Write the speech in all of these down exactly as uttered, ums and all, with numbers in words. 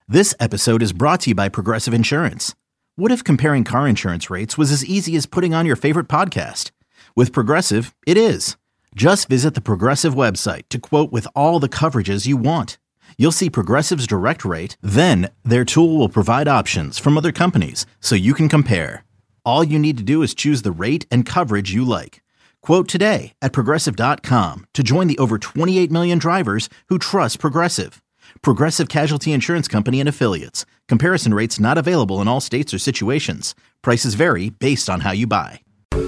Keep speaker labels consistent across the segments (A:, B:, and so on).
A: This episode is brought to you by Progressive Insurance. What if comparing car insurance rates was as easy as putting on your favorite podcast? With Progressive, it is. Just visit the Progressive website to quote with all the coverages you want. You'll see Progressive's direct rate, then their tool will provide options from other companies so you can compare. All you need to do is choose the rate and coverage you like. Quote today at progressive dot com to join the over twenty-eight million drivers who trust Progressive. Progressive Casualty Insurance Company and Affiliates. Comparison rates not available in all states or situations. Prices vary based on how you buy.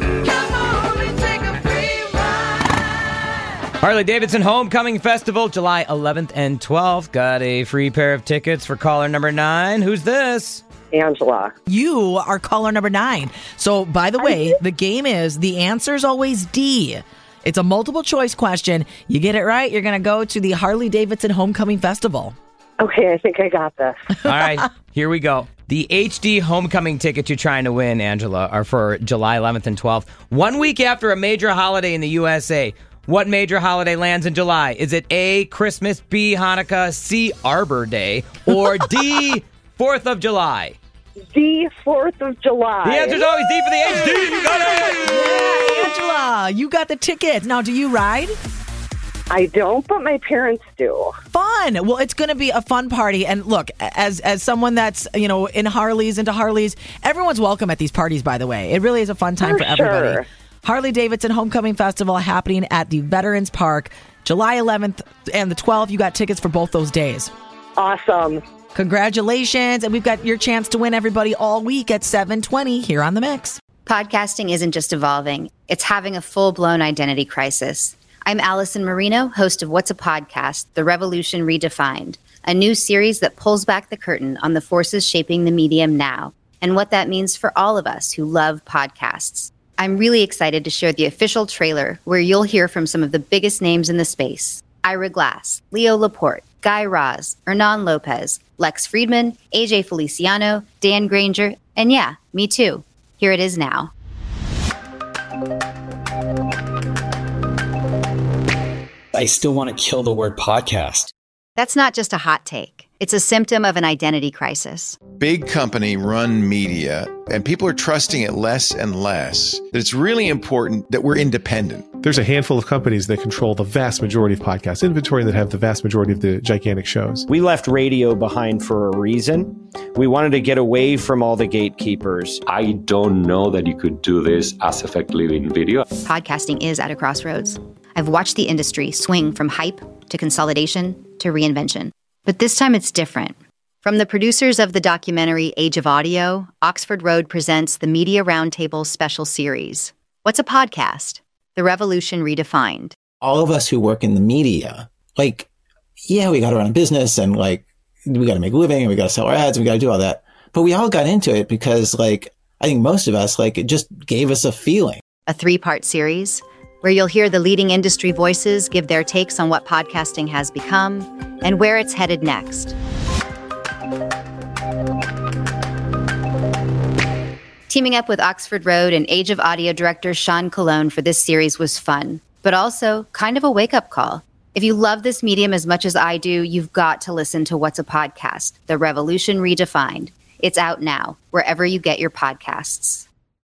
B: Harley-Davidson Homecoming Festival, July eleventh and twelfth. Got a free pair of tickets for caller number nine. Who's this?
C: Angela.
D: You are caller number nine. So, by the way, the game is the answer is always D. It's a multiple choice question. You get it right, you're going to go to the Harley-Davidson Homecoming Festival.
C: Okay, I think I got this.
B: All right, here we go. The H D Homecoming tickets you're trying to win, Angela, are for July eleventh and twelfth. One week after a major holiday in the U S A. What major holiday lands in July? Is it A, Christmas, B, Hanukkah, C, Arbor Day, or D, fourth of July?
C: D, fourth of July.
B: The answer's always D for the H D. You got it!
D: Yeah, Angela, you got the tickets. Now, do you ride?
C: I don't, but my parents do.
D: Fun. Well, it's going to be a fun party. And look, as as someone that's, you know, in Harleys, into Harleys, everyone's welcome at these parties, by the way. It really is a fun time for,
C: for
D: everybody.
C: Sure.
D: Harley-Davidson Homecoming Festival happening at the Veterans Park, July eleventh and the twelfth. You got tickets for both those days.
C: Awesome.
D: Congratulations. And we've got your chance to win, everybody, all week at seven twenty here on The Mix.
E: Podcasting isn't just evolving. It's having a full-blown identity crisis. I'm Allison Marino, host of What's a Podcast? The Revolution Redefined, a new series that pulls back the curtain on the forces shaping the medium now and what that means for all of us who love podcasts. I'm really excited to share the official trailer where you'll hear from some of the biggest names in the space. Ira Glass, Leo Laporte, Guy Raz, Hernan Lopez, Lex Friedman, A J Feliciano, Dan Granger, and yeah, me too. Here it is now.
F: I still want to kill the word podcast.
E: That's not just a hot take. It's a symptom of an identity crisis.
G: Big company run media, and people are trusting it less and less. That it's really important that we're independent.
H: There's a handful of companies that control the vast majority of podcast inventory that have the vast majority of the gigantic shows.
I: We left radio behind for a reason. We wanted to get away from all the gatekeepers.
J: I don't know that you could do this as effectively in video.
E: Podcasting is at a crossroads. I've watched the industry swing from hype to consolidation to reinvention. But this time it's different. From the producers of the documentary Age of Audio, Oxford Road presents the Media Roundtable special series. What's a podcast? The Revolution Redefined.
F: All of us who work in the media, like, yeah, we got to run a business and like, we got to make a living and we got to sell our ads and we got to do all that. But we all got into it because like, I think most of us, like, it just gave us a feeling.
E: A three-part series where you'll hear the leading industry voices give their takes on what podcasting has become and where it's headed next. Teaming up with Oxford Road and Age of Audio director Sean Colon for this series was fun, but also kind of a wake-up call. If you love this medium as much as I do, you've got to listen to What's a Podcast? The Revolution Redefined. It's out now, wherever you get your podcasts.